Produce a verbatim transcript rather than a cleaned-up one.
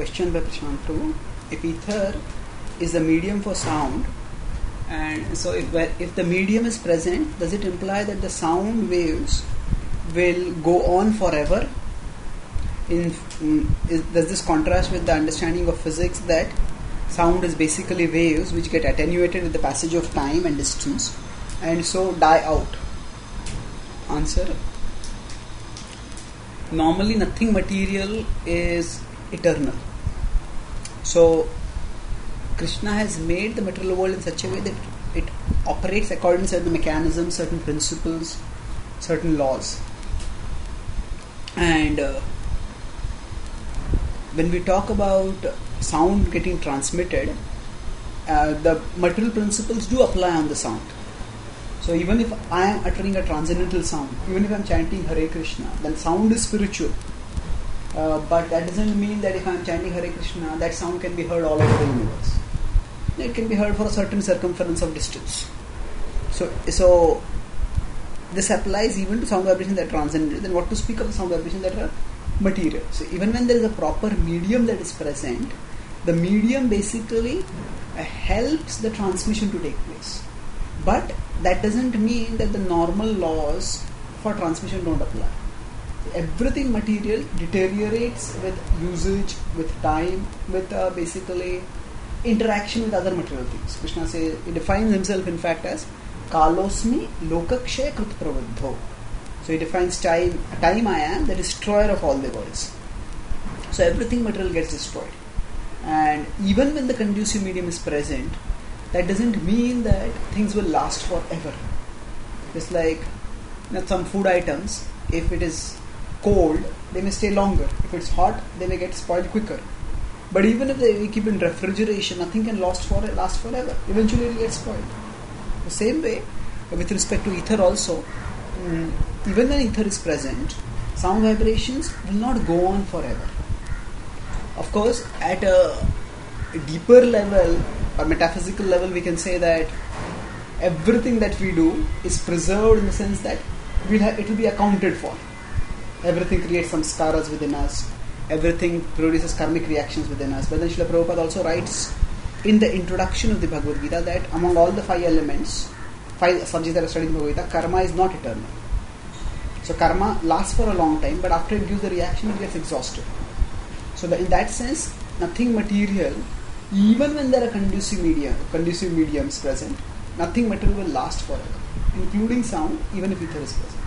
question by Prashant Prabhu. If ether is the medium for sound, and so if if the medium is present, does it imply that the sound waves will go on forever? In, um, is, does this contrast with the understanding of physics that sound is basically waves which get attenuated with the passage of time and distance and so die out? Answer: normally nothing material is eternal. So Krishna has made the material world in such a way that it operates according to certain mechanisms, certain principles, certain laws. And uh, when we talk about sound getting transmitted, uh, the material principles do apply on the sound. So even if I am uttering a transcendental sound, even if I am chanting Hare Krishna, then sound is spiritual. Uh, but that doesn't mean that if I am chanting Hare Krishna, that sound can be heard all over the universe. It can be heard for a certain circumference of distance. So, so this applies even to sound vibrations that are transcendental. Then what to speak of the sound vibrations that are material? So even when there is a proper medium that is present, the medium basically uh, helps the transmission to take place. But that doesn't mean that the normal laws for transmission don't apply. Everything material deteriorates with usage, with time, with uh, basically interaction with other material things. Krishna says, he defines himself in fact as Kalosmi Lokakshay Krut Pravadho. So he defines time, time I am the destroyer of all the worlds. So everything material gets destroyed. And even when the conducive medium is present, that doesn't mean that things will last forever. Just like you know, some food items, if it is cold, they may stay longer. If it's hot, they may get spoiled quicker. But even if they, we keep in refrigeration, nothing can last, for, last forever. Eventually it will get spoiled. The same way, with respect to ether also, um, even when ether is present, sound vibrations will not go on forever. Of course, at a deeper level or metaphysical level, we can say that everything that we do is preserved in the sense that we'll have, it will be accounted for. Everything creates samskaras within us. Everything produces karmic reactions within us. But then Srila Prabhupada also writes in the introduction of the Bhagavad Gita that among all the five elements, five subjects that are studied in Bhagavad Gita, karma is not eternal. So karma lasts for a long time, but after it gives the reaction, it gets exhausted. So that in that sense, nothing material, even when there are conducive media, conducive mediums present, nothing material will last forever, including sound, even if ether is present.